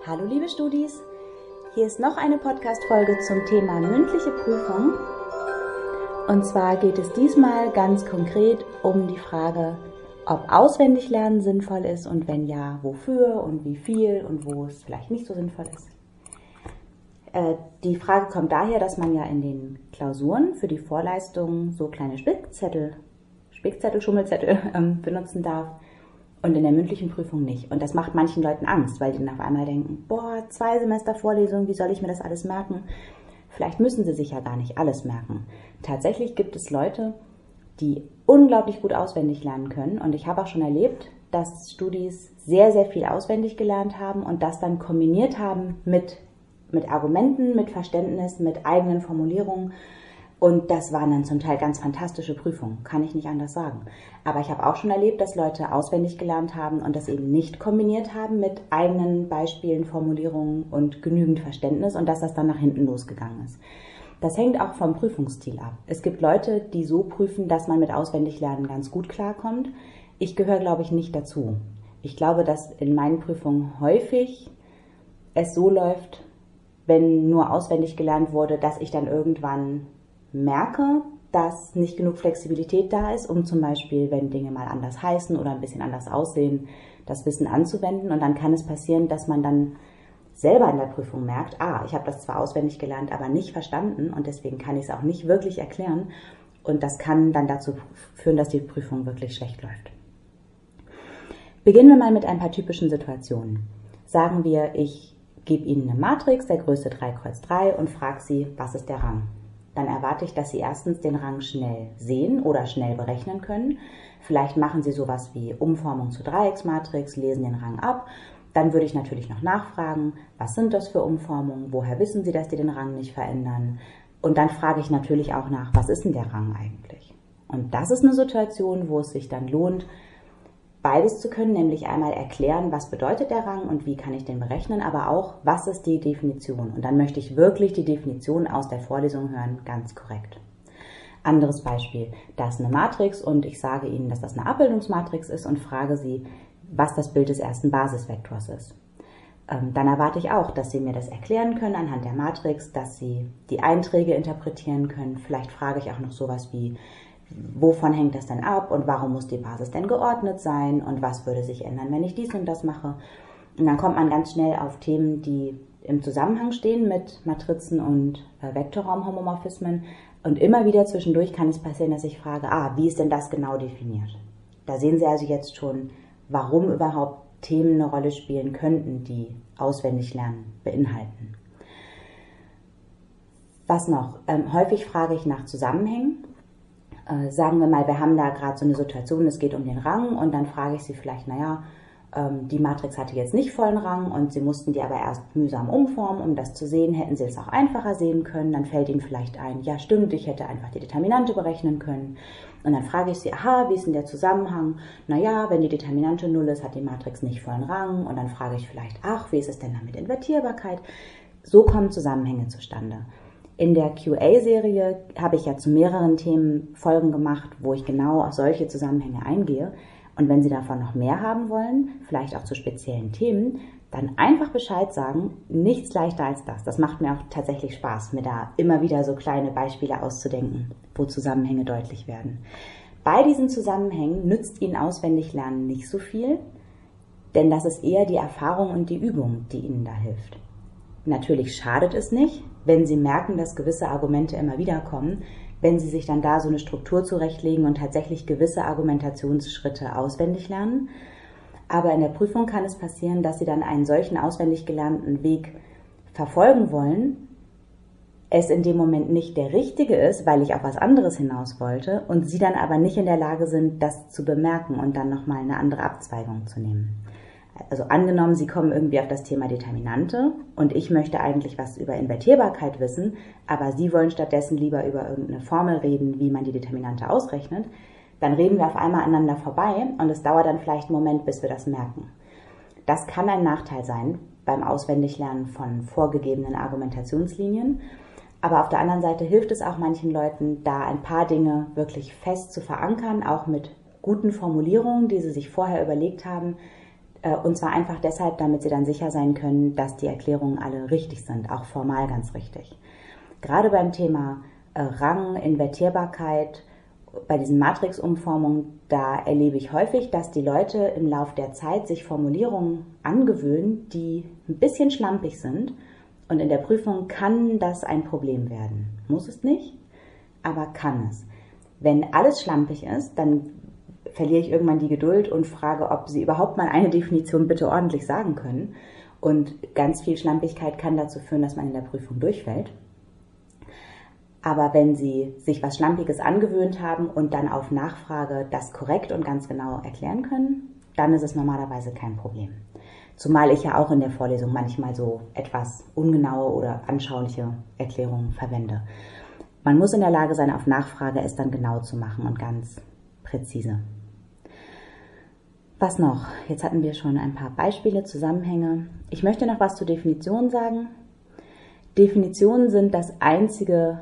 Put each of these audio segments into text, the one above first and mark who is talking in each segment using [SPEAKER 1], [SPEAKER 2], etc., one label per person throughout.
[SPEAKER 1] Hallo liebe Studis, hier ist noch eine Podcast-Folge zum Thema mündliche Prüfung. Und zwar geht es diesmal ganz konkret um die Frage, ob Auswendiglernen sinnvoll ist und wenn ja, wofür und wie viel und wo es vielleicht nicht so sinnvoll ist. Die Frage kommt daher, dass man ja in den Klausuren für die Vorleistung so kleine Spickzettel, Schummelzettel benutzen darf. Und in der mündlichen Prüfung nicht. Und das macht manchen Leuten Angst, weil die dann auf einmal denken, 2 Semester Vorlesung, wie soll ich mir das alles merken? Vielleicht müssen sie sich ja gar nicht alles merken. Tatsächlich gibt es Leute, die unglaublich gut auswendig lernen können. Und ich habe auch schon erlebt, dass Studis sehr, sehr viel auswendig gelernt haben und das dann kombiniert haben mit Argumenten, mit Verständnis, mit eigenen Formulierungen. Und das waren dann zum Teil ganz fantastische Prüfungen, kann ich nicht anders sagen. Aber ich habe auch schon erlebt, dass Leute auswendig gelernt haben und das eben nicht kombiniert haben mit eigenen Beispielen, Formulierungen und genügend Verständnis und dass das dann nach hinten losgegangen ist. Das hängt auch vom Prüfungsstil ab. Es gibt Leute, die so prüfen, dass man mit Auswendiglernen ganz gut klarkommt. Ich gehöre, glaube ich, nicht dazu. Ich glaube, dass in meinen Prüfungen häufig es so läuft, wenn nur auswendig gelernt wurde, dass ich dann irgendwann merke, dass nicht genug Flexibilität da ist, um zum Beispiel, wenn Dinge mal anders heißen oder ein bisschen anders aussehen, das Wissen anzuwenden. Und dann kann es passieren, dass man dann selber in der Prüfung merkt, ich habe das zwar auswendig gelernt, aber nicht verstanden und deswegen kann ich es auch nicht wirklich erklären. Und das kann dann dazu führen, dass die Prüfung wirklich schlecht läuft. Beginnen wir mal mit ein paar typischen Situationen. Sagen wir, ich gebe Ihnen eine Matrix der Größe 3 Kreuz 3 und frage Sie, was ist der Rang? Dann erwarte ich, dass Sie erstens den Rang schnell sehen oder schnell berechnen können. Vielleicht machen Sie sowas wie Umformung zur Dreiecksmatrix, lesen den Rang ab. Dann würde ich natürlich noch nachfragen, was sind das für Umformungen, woher wissen Sie, dass die den Rang nicht verändern? Und dann frage ich natürlich auch nach, was ist denn der Rang eigentlich? Und das ist eine Situation, wo es sich dann lohnt, beides zu können, nämlich einmal erklären, was bedeutet der Rang und wie kann ich den berechnen, aber auch, was ist die Definition? Und dann möchte ich wirklich die Definition aus der Vorlesung hören, ganz korrekt. Anderes Beispiel, da ist eine Matrix und ich sage Ihnen, dass das eine Abbildungsmatrix ist und frage Sie, was das Bild des ersten Basisvektors ist. Dann erwarte ich auch, dass Sie mir das erklären können anhand der Matrix, dass Sie die Einträge interpretieren können. Vielleicht frage ich auch noch sowas wie, wovon hängt das denn ab und warum muss die Basis denn geordnet sein und was würde sich ändern, wenn ich dies und das mache. Und dann kommt man ganz schnell auf Themen, die im Zusammenhang stehen mit Matrizen und Vektorraumhomomorphismen. Und immer wieder zwischendurch kann es passieren, dass ich frage, wie ist denn das genau definiert? Da sehen Sie also jetzt schon, warum überhaupt Themen eine Rolle spielen könnten, die Auswendiglernen beinhalten. Was noch? Häufig frage ich nach Zusammenhängen. Sagen wir mal, wir haben da gerade so eine Situation, es geht um den Rang und dann frage ich Sie vielleicht, die Matrix hatte jetzt nicht vollen Rang und Sie mussten die aber erst mühsam umformen, um das zu sehen, hätten Sie es auch einfacher sehen können, dann fällt Ihnen vielleicht ein, ja stimmt, ich hätte einfach die Determinante berechnen können und dann frage ich Sie, wie ist denn der Zusammenhang? Wenn die Determinante 0 ist, hat die Matrix nicht vollen Rang und dann frage ich vielleicht, wie ist es denn da mit Invertierbarkeit? So kommen Zusammenhänge zustande. In der QA-Serie habe ich ja zu mehreren Themen Folgen gemacht, wo ich genau auf solche Zusammenhänge eingehe. Und wenn Sie davon noch mehr haben wollen, vielleicht auch zu speziellen Themen, dann einfach Bescheid sagen, nichts leichter als das. Das macht mir auch tatsächlich Spaß, mir da immer wieder so kleine Beispiele auszudenken, wo Zusammenhänge deutlich werden. Bei diesen Zusammenhängen nützt Ihnen Auswendiglernen nicht so viel, denn das ist eher die Erfahrung und die Übung, die Ihnen da hilft. Natürlich schadet es nicht, wenn Sie merken, dass gewisse Argumente immer wieder kommen, wenn Sie sich dann da so eine Struktur zurechtlegen und tatsächlich gewisse Argumentationsschritte auswendig lernen. Aber in der Prüfung kann es passieren, dass Sie dann einen solchen auswendig gelernten Weg verfolgen wollen, es in dem Moment nicht der richtige ist, weil ich auf was anderes hinaus wollte und Sie dann aber nicht in der Lage sind, das zu bemerken und dann nochmal eine andere Abzweigung zu nehmen. Also angenommen, Sie kommen irgendwie auf das Thema Determinante und ich möchte eigentlich was über Invertierbarkeit wissen, aber Sie wollen stattdessen lieber über irgendeine Formel reden, wie man die Determinante ausrechnet, dann reden wir auf einmal aneinander vorbei und es dauert dann vielleicht einen Moment, bis wir das merken. Das kann ein Nachteil sein beim Auswendiglernen von vorgegebenen Argumentationslinien, aber auf der anderen Seite hilft es auch manchen Leuten, da ein paar Dinge wirklich fest zu verankern, auch mit guten Formulierungen, die sie sich vorher überlegt haben, Und zwar einfach deshalb, damit Sie dann sicher sein können, dass die Erklärungen alle richtig sind, auch formal ganz richtig. Gerade beim Thema Rang, Invertierbarkeit, bei diesen Matrixumformungen, da erlebe ich häufig, dass die Leute im Laufe der Zeit sich Formulierungen angewöhnen, die ein bisschen schlampig sind. Und in der Prüfung kann das ein Problem werden. Muss es nicht, aber kann es. Wenn alles schlampig ist, dann verliere ich irgendwann die Geduld und frage, ob Sie überhaupt mal eine Definition bitte ordentlich sagen können. Und ganz viel Schlampigkeit kann dazu führen, dass man in der Prüfung durchfällt. Aber wenn Sie sich was Schlampiges angewöhnt haben und dann auf Nachfrage das korrekt und ganz genau erklären können, dann ist es normalerweise kein Problem. Zumal ich ja auch in der Vorlesung manchmal so etwas ungenaue oder anschauliche Erklärungen verwende. Man muss in der Lage sein, auf Nachfrage es dann genau zu machen und ganz präzise. Was noch? Jetzt hatten wir schon ein paar Beispiele, Zusammenhänge. Ich möchte noch was zur Definition sagen. Definitionen sind das Einzige,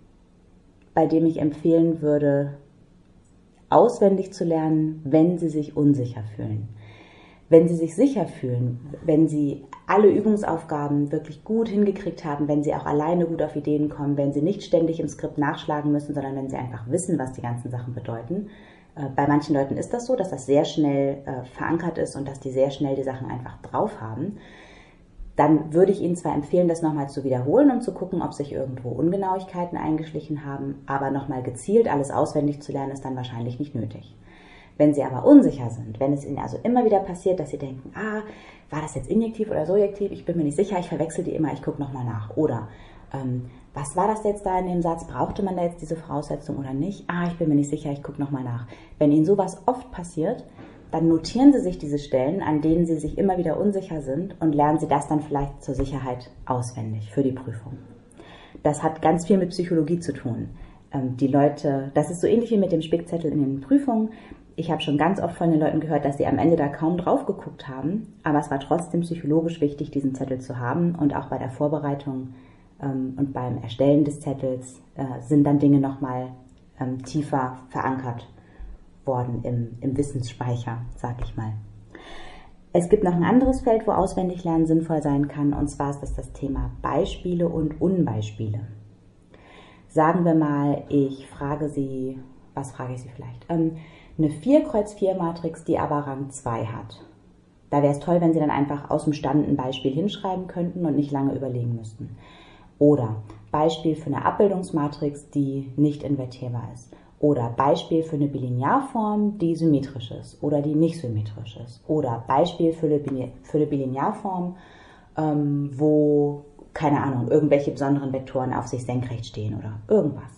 [SPEAKER 1] bei dem ich empfehlen würde, auswendig zu lernen, wenn Sie sich unsicher fühlen. Wenn Sie sich sicher fühlen, wenn Sie alle Übungsaufgaben wirklich gut hingekriegt haben, wenn Sie auch alleine gut auf Ideen kommen, wenn Sie nicht ständig im Skript nachschlagen müssen, sondern wenn Sie einfach wissen, was die ganzen Sachen bedeuten. Bei manchen Leuten ist das so, dass das sehr schnell verankert ist und dass die sehr schnell die Sachen einfach drauf haben. Dann würde ich Ihnen zwar empfehlen, das nochmal zu wiederholen und zu gucken, ob sich irgendwo Ungenauigkeiten eingeschlichen haben, aber nochmal gezielt alles auswendig zu lernen, ist dann wahrscheinlich nicht nötig. Wenn Sie aber unsicher sind, wenn es Ihnen also immer wieder passiert, dass Sie denken, war das jetzt injektiv oder surjektiv, ich bin mir nicht sicher, ich verwechsel die immer, ich gucke nochmal nach. Oder, was war das jetzt da in dem Satz, brauchte man da jetzt diese Voraussetzung oder nicht? Ich bin mir nicht sicher, ich gucke nochmal nach. Wenn Ihnen sowas oft passiert, dann notieren Sie sich diese Stellen, an denen Sie sich immer wieder unsicher sind und lernen Sie das dann vielleicht zur Sicherheit auswendig für die Prüfung. Das hat ganz viel mit Psychologie zu tun. Die Leute, das ist so ähnlich wie mit dem Spickzettel in den Prüfungen. Ich habe schon ganz oft von den Leuten gehört, dass sie am Ende da kaum drauf geguckt haben, aber es war trotzdem psychologisch wichtig, diesen Zettel zu haben und auch bei der Vorbereitung und beim Erstellen des Zettels sind dann Dinge nochmal tiefer verankert worden im Wissensspeicher, sag ich mal. Es gibt noch ein anderes Feld, wo Auswendiglernen sinnvoll sein kann, und zwar ist das Thema Beispiele und Unbeispiele. Sagen wir mal, ich frage Sie, was frage ich Sie vielleicht? Eine 4x4-Matrix, die aber Rang 2 hat. Da wäre es toll, wenn Sie dann einfach aus dem Stand ein Beispiel hinschreiben könnten und nicht lange überlegen müssten. Oder Beispiel für eine Abbildungsmatrix, die nicht invertierbar ist. Oder Beispiel für eine Bilinearform, die symmetrisch ist oder die nicht symmetrisch ist. Oder Beispiel für eine Bilinearform, wo, keine Ahnung, irgendwelche besonderen Vektoren auf sich senkrecht stehen oder irgendwas.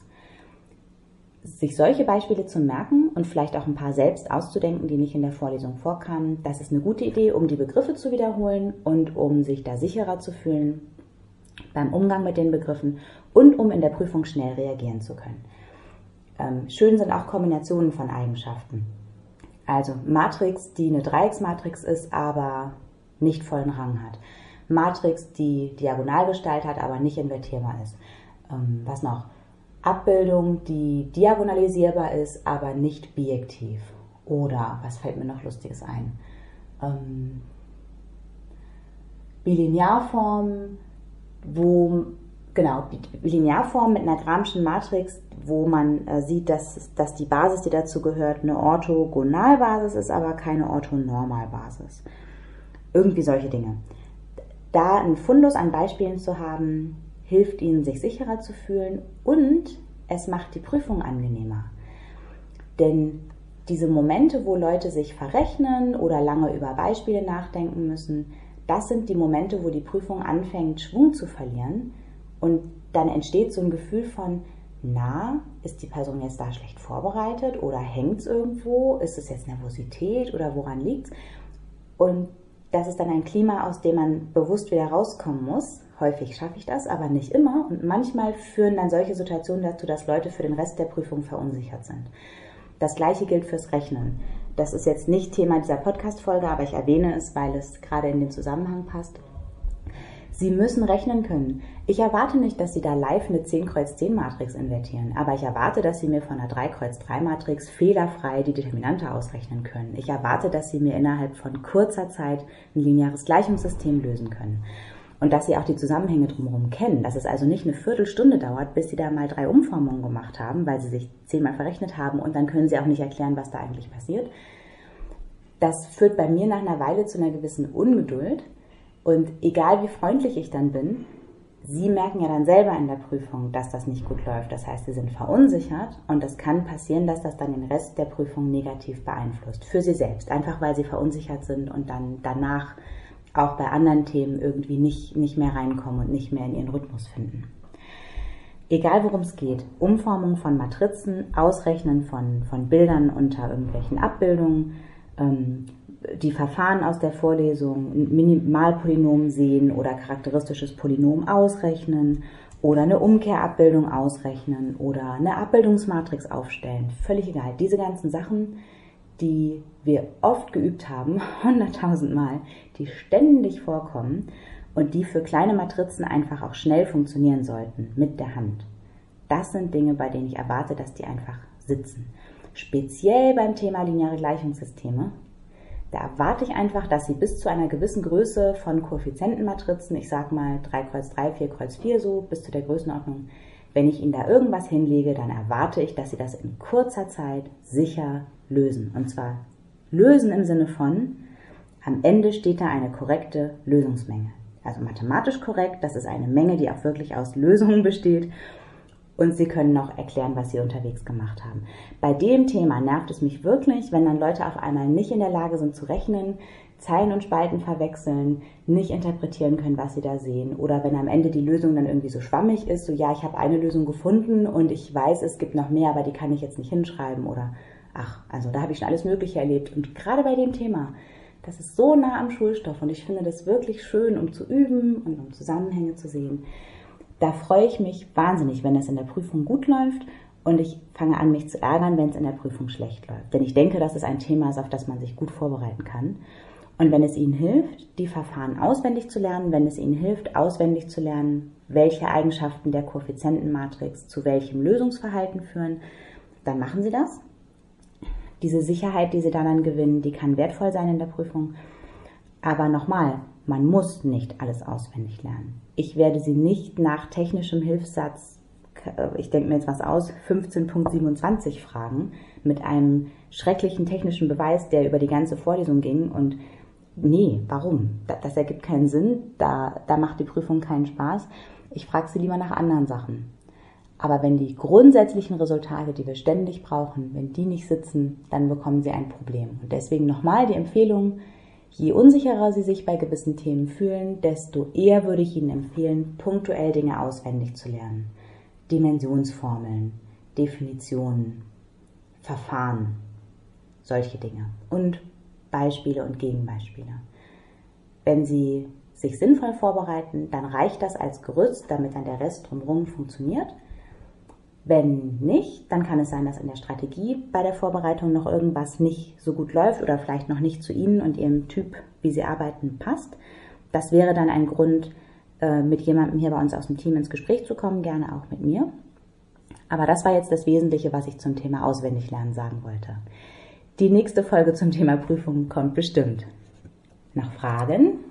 [SPEAKER 1] Sich solche Beispiele zu merken und vielleicht auch ein paar selbst auszudenken, die nicht in der Vorlesung vorkamen, das ist eine gute Idee, um die Begriffe zu wiederholen und um sich da sicherer zu fühlen beim Umgang mit den Begriffen und um in der Prüfung schnell reagieren zu können. Schön sind auch Kombinationen von Eigenschaften. Also Matrix, die eine Dreiecksmatrix ist, aber nicht vollen Rang hat. Matrix, die Diagonalgestalt hat, aber nicht invertierbar ist. Was noch? Abbildung, die diagonalisierbar ist, aber nicht bijektiv. Oder, was fällt mir noch Lustiges ein? Bilinearform, Bilinearform mit einer Gramsci'schen Matrix, wo man sieht, dass die Basis, die dazu gehört, eine Orthogonalbasis ist, aber keine Orthonormalbasis. Irgendwie solche Dinge. Da einen Fundus an Beispielen zu haben, hilft Ihnen, sich sicherer zu fühlen, und es macht die Prüfung angenehmer. Denn diese Momente, wo Leute sich verrechnen oder lange über Beispiele nachdenken müssen, das sind die Momente, wo die Prüfung anfängt, Schwung zu verlieren, und dann entsteht so ein Gefühl von, ist die Person jetzt da schlecht vorbereitet oder hängt es irgendwo? Ist es jetzt Nervosität oder woran liegt es? Und das ist dann ein Klima, aus dem man bewusst wieder rauskommen muss. Häufig schaffe ich das, aber nicht immer. Und manchmal führen dann solche Situationen dazu, dass Leute für den Rest der Prüfung verunsichert sind. Das Gleiche gilt fürs Rechnen. Das ist jetzt nicht Thema dieser Podcast-Folge, aber ich erwähne es, weil es gerade in den Zusammenhang passt. Sie müssen rechnen können. Ich erwarte nicht, dass Sie da live eine 10-Kreuz-10-Matrix invertieren, aber ich erwarte, dass Sie mir von einer 3-Kreuz-3-Matrix fehlerfrei die Determinante ausrechnen können. Ich erwarte, dass Sie mir innerhalb von kurzer Zeit ein lineares Gleichungssystem lösen können. Und dass Sie auch die Zusammenhänge drumherum kennen, dass es also nicht eine Viertelstunde dauert, bis Sie da mal 3 Umformungen gemacht haben, weil Sie sich 10-mal verrechnet haben und dann können Sie auch nicht erklären, was da eigentlich passiert. Das führt bei mir nach einer Weile zu einer gewissen Ungeduld. Und egal wie freundlich ich dann bin, Sie merken ja dann selber in der Prüfung, dass das nicht gut läuft. Das heißt, Sie sind verunsichert und es kann passieren, dass das dann den Rest der Prüfung negativ beeinflusst. Für Sie selbst, einfach weil Sie verunsichert sind und dann danach auch bei anderen Themen irgendwie nicht mehr reinkommen und nicht mehr in Ihren Rhythmus finden. Egal worum es geht, Umformung von Matrizen, Ausrechnen von Bildern unter irgendwelchen Abbildungen, die Verfahren aus der Vorlesung, ein Minimalpolynom sehen oder charakteristisches Polynom ausrechnen oder eine Umkehrabbildung ausrechnen oder eine Abbildungsmatrix aufstellen. Völlig egal. Diese ganzen Sachen, die wir oft geübt haben, 100.000 Mal, die ständig vorkommen und die für kleine Matrizen einfach auch schnell funktionieren sollten mit der Hand. Das sind Dinge, bei denen ich erwarte, dass die einfach sitzen. Speziell beim Thema lineare Gleichungssysteme. Da erwarte ich einfach, dass Sie bis zu einer gewissen Größe von Koeffizientenmatrizen, ich sag mal 3x3, 4x4 so, bis zu der Größenordnung, wenn ich Ihnen da irgendwas hinlege, dann erwarte ich, dass Sie das in kurzer Zeit sicher lösen. Und zwar lösen im Sinne von, am Ende steht da eine korrekte Lösungsmenge. Also mathematisch korrekt, das ist eine Menge, die auch wirklich aus Lösungen besteht. Und Sie können noch erklären, was Sie unterwegs gemacht haben. Bei dem Thema nervt es mich wirklich, wenn dann Leute auf einmal nicht in der Lage sind zu rechnen, Zeilen und Spalten verwechseln, nicht interpretieren können, was sie da sehen. Oder wenn am Ende die Lösung dann irgendwie so schwammig ist, so ja, ich habe eine Lösung gefunden und ich weiß, es gibt noch mehr, aber die kann ich jetzt nicht hinschreiben. Oder ach, also da habe ich schon alles Mögliche erlebt. Und gerade bei dem Thema, das ist so nah am Schulstoff und ich finde das wirklich schön, um zu üben und um Zusammenhänge zu sehen. Da freue ich mich wahnsinnig, wenn es in der Prüfung gut läuft und ich fange an, mich zu ärgern, wenn es in der Prüfung schlecht läuft. Denn ich denke, dass es ein Thema ist, auf das man sich gut vorbereiten kann. Und wenn es Ihnen hilft, die Verfahren auswendig zu lernen, wenn es Ihnen hilft, auswendig zu lernen, welche Eigenschaften der Koeffizientenmatrix zu welchem Lösungsverhalten führen, dann machen Sie das. Diese Sicherheit, die Sie dann gewinnen, die kann wertvoll sein in der Prüfung. Aber nochmal, man muss nicht alles auswendig lernen. Ich werde Sie nicht nach technischem Hilfssatz, ich denke mir jetzt was aus, 15.27 fragen, mit einem schrecklichen technischen Beweis, der über die ganze Vorlesung ging. Und nee, warum? Das ergibt keinen Sinn, da macht die Prüfung keinen Spaß. Ich frage Sie lieber nach anderen Sachen. Aber wenn die grundsätzlichen Resultate, die wir ständig brauchen, wenn die nicht sitzen, dann bekommen Sie ein Problem. Und deswegen nochmal die Empfehlung, je unsicherer Sie sich bei gewissen Themen fühlen, desto eher würde ich Ihnen empfehlen, punktuell Dinge auswendig zu lernen. Dimensionsformeln, Definitionen, Verfahren, solche Dinge. Und Beispiele und Gegenbeispiele. Wenn Sie sich sinnvoll vorbereiten, dann reicht das als Gerüst, damit dann der Rest drumherum funktioniert. Wenn nicht, dann kann es sein, dass in der Strategie bei der Vorbereitung noch irgendwas nicht so gut läuft oder vielleicht noch nicht zu Ihnen und Ihrem Typ, wie Sie arbeiten, passt. Das wäre dann ein Grund, mit jemandem hier bei uns aus dem Team ins Gespräch zu kommen, gerne auch mit mir. Aber das war jetzt das Wesentliche, was ich zum Thema Auswendiglernen sagen wollte. Die nächste Folge zum Thema Prüfung kommt bestimmt. Noch Fragen?